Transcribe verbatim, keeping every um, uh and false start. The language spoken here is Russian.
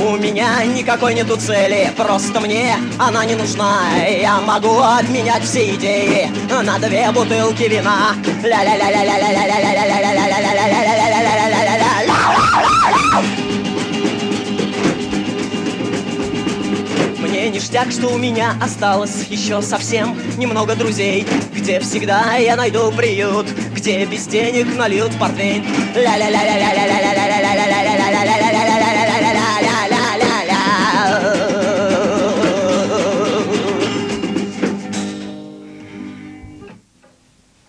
У меня никакой нету цели, просто мне она не нужна. Я могу обменять все идеи на две бутылки вина. Мне ништяк, что у меня осталось еще совсем немного друзей, где всегда я найду приют, где без денег нальют портвейн. Ля-ля-ля-ля-ля-ля-ля-ля-ля-ля-ля-ля.